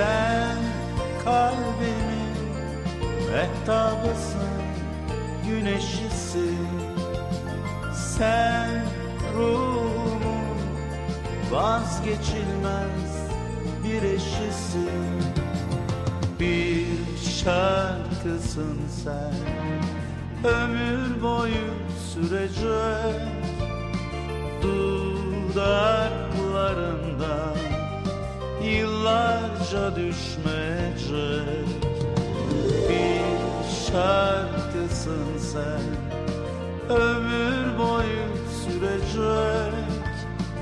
Sen kalbimin mehtabısın, güneşisin. Sen ruhumun vazgeçilmez bir eşisin. Bir şarkısın sen, ömür boyu sürecek. Dudaklarından yıllarca düşmeyecek. Bir şarkısın sen, ömür boyu sürecek.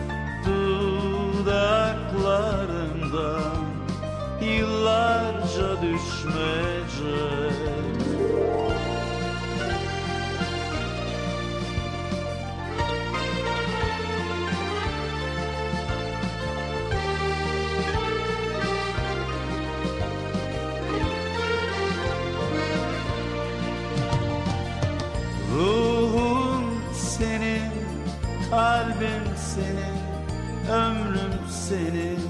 Dudaklarından yıllarca düşmeyecek. Ruhum senin, kalbim senin, ömrüm senin.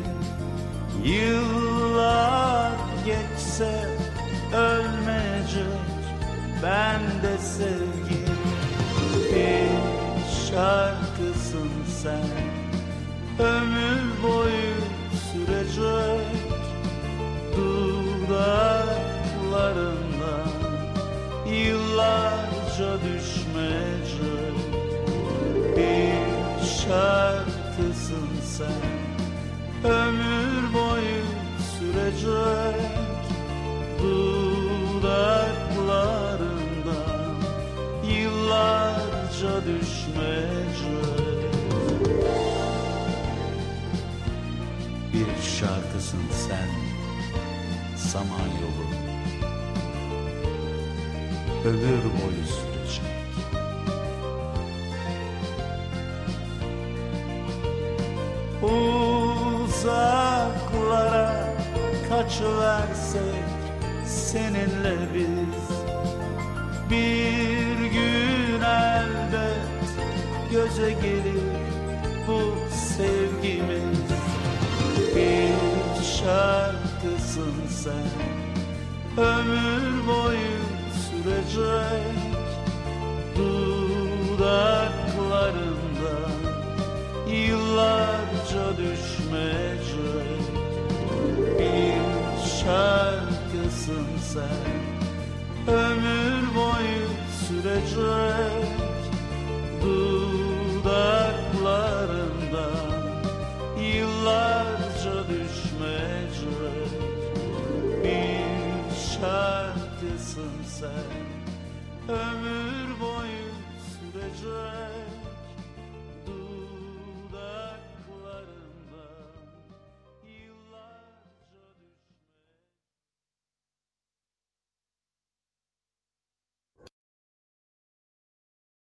Yıllar geçse ölmeyecek bende sevgin. Bir şarkısın sen, ömür boyu sürecek. Dudaklarından yıllarca düşmeyecek. Bir şarkısın sen, ömür boyu sürecek. Dudaklarından yıllarca düşmeyecek. Bir şarkısın sen, Samanyolu, ömür boyu sürecek. Uzaklara kaçıversek seninle biz, bir gün elbet göze gelir bu sevgimiz. Bir şarkısın sen, ömür boyu sürecek. Dudaklarından yıllarca düşmeyecek. Bir şarkısın sen, ömür boyu sürecek.